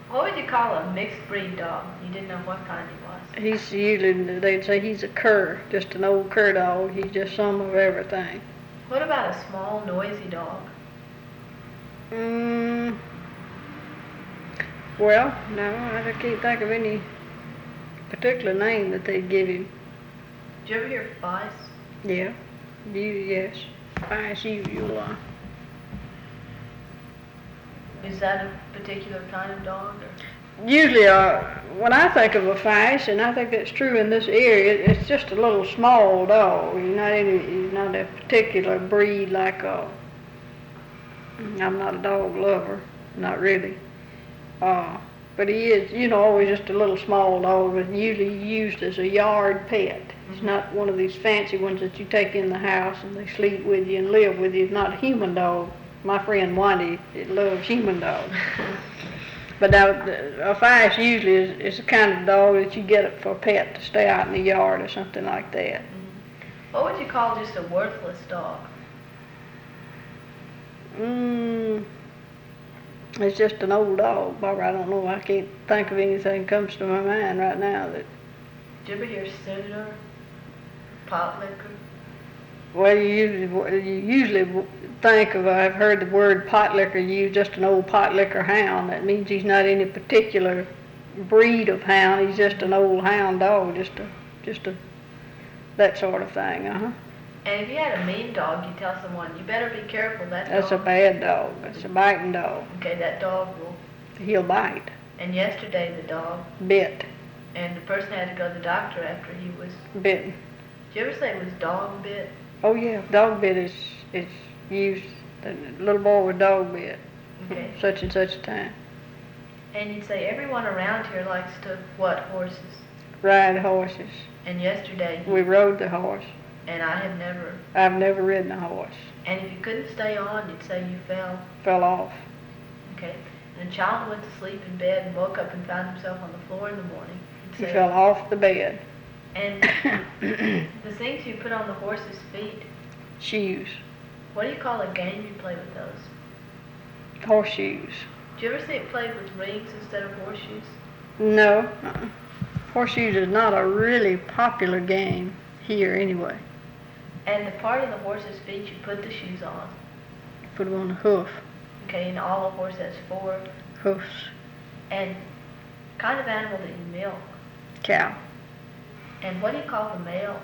What would you call a mixed breed dog? You didn't know what kind he was. He's usually, they'd say he's a cur, just an old cur dog. He's just some of everything. What about a small, noisy dog? Well, no, I can't think of any particular name that they'd give him. Did you ever hear Feist? Yeah, yes. Feist usual. Is that a particular kind of dog? Or? Usually, when I think of a Feist, and I think that's true in this area, it's just a little small dog. He's not a particular breed like a. I'm not a dog lover, not really. But he is, always just a little small dog that's usually used as a yard pet. It's not one of these fancy ones that you take in the house and they sleep with you and live with you. It's not a human dog. My friend Wendy loves human dogs. But now, a Feist usually is the kind of dog that you get for a pet to stay out in the yard or something like that. What would you call just a worthless dog? It's just an old dog, Barbara. I don't know. I can't think of anything comes to my mind right now that. Did you ever hear senator, pot liquor? Well, you usually think of. I've heard the word pot liquor used. Just an old pot liquor hound. That means he's not any particular breed of hound. He's just an old hound dog. Just a that sort of thing. And if you had a mean dog, you tell someone, you better be careful, That's a bad dog. That's a biting dog. Okay, that dog will. He'll bite. And yesterday the dog. Bit. And the person had to go to the doctor after he was. Bitten. Did you ever say it was dog bit? Oh yeah, dog bit is used. The little boy was dog bit. Okay. Such and such a time. And you'd say everyone around here likes to what horses? Ride horses. And yesterday. We rode the horse. And I have never. I've never ridden a horse. And if you couldn't stay on, you'd say you fell. Fell off. Okay. And a child went to sleep in bed and woke up and found himself on the floor in the morning. He fell off the bed. And the things you put on the horse's feet. Shoes. What do you call a game you play with those? Horseshoes. Did you ever see it played with rings instead of horseshoes? No. Horseshoes is not a really popular game here anyway. And the part of the horse's feet you put the shoes on. Put them on the hoof. Okay, and all a horse has 4 hoofs. And kind of animal that you milk. Cow. And what do you call the male?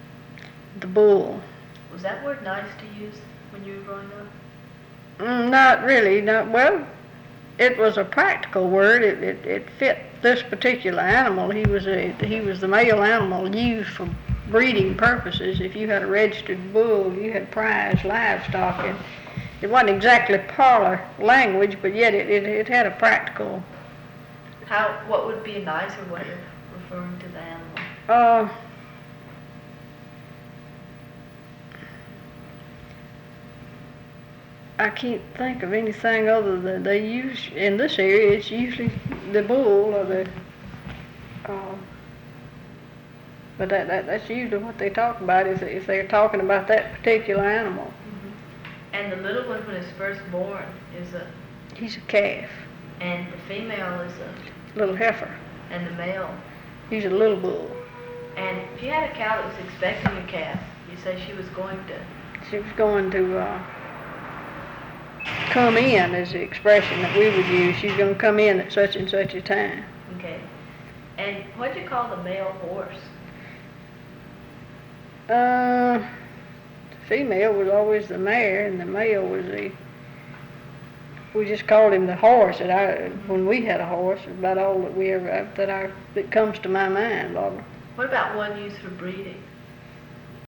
The bull. Was that word nice to use when you were growing up? Not really. Well, it was a practical word. It fit this particular animal. He was the male animal used for breeding purposes. If you had a registered bull, you had prize livestock, and it wasn't exactly parlor language, but yet it had a practical. What would be a nicer way of referring to the animal? I can't think of anything other than they use in this area. It's usually the bull or the. But that's usually what they talk about if they're talking about that particular animal. Mm-hmm. And the little one when it's first born is a. He's a calf. And the female is a. Little heifer. And the male. He's a little bull. And if you had a cow that was expecting a calf, you say she was going to. She was going to come in is the expression that we would use. She's going to come in at such and such a time. Okay. And what do you call the male horse? The female was always the mare, and the male was we just called him the horse. When we had a horse, about all that we ever that comes to my mind, Barbara. What about one used for breeding?